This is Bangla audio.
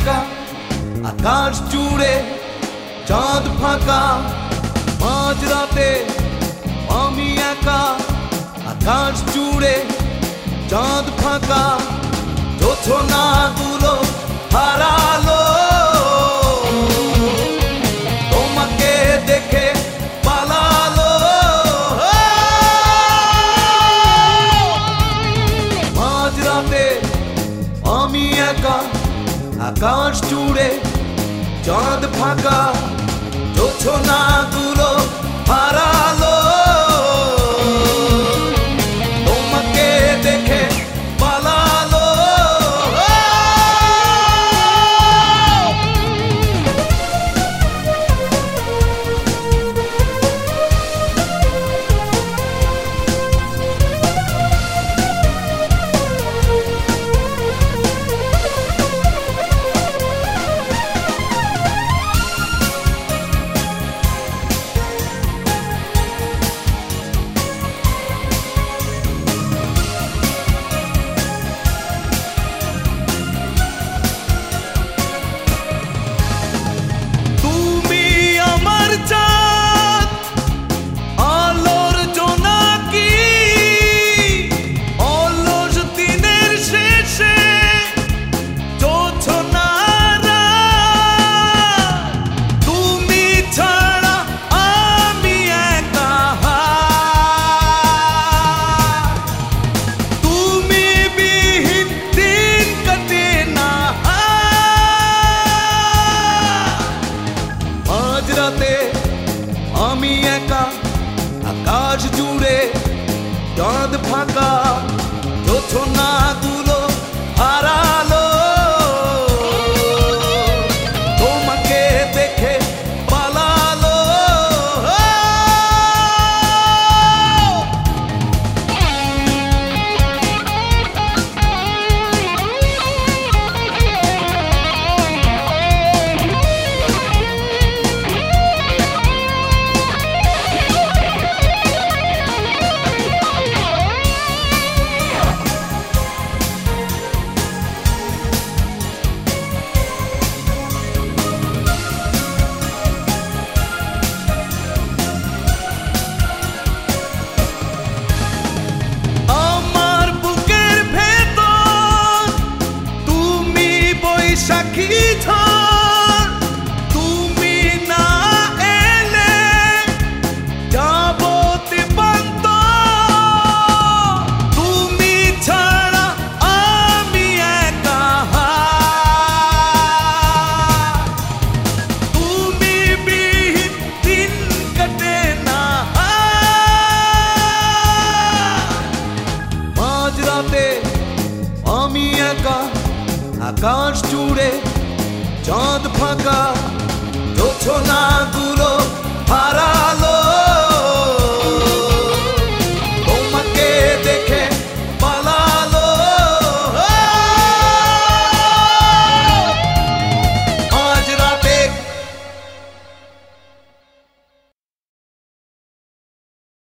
একা আকাশ জুড়ে চাঁদ ফাঁকা মাঝরাতে আমি একা আকাশ জুড়ে চাঁদ ফাঁকা জোছনাগুলো হারালো তোমাকে দেখে পালালো মাঝরাতে আমি একা আকাশ জুড়ে চাঁদ ফাঁকা জোছনাগুলো হারালো তোমাকে দেখে পালালো আমি একা আকাশ জুড়ে চাঁদ ফাঁকা জোছনাগুলো হারালো তোমাকে দেখে পালালো সাক্ষী ঝড় তুমি না এলে যাব দিবান্ত তুমি ছাড়া আমি একা তুমি বিহীন দিন কাটে না মাঝরাতে আমি একা আকাশ জুড়ে চাঁদ ফাঁকা জোছনাগুলো হারা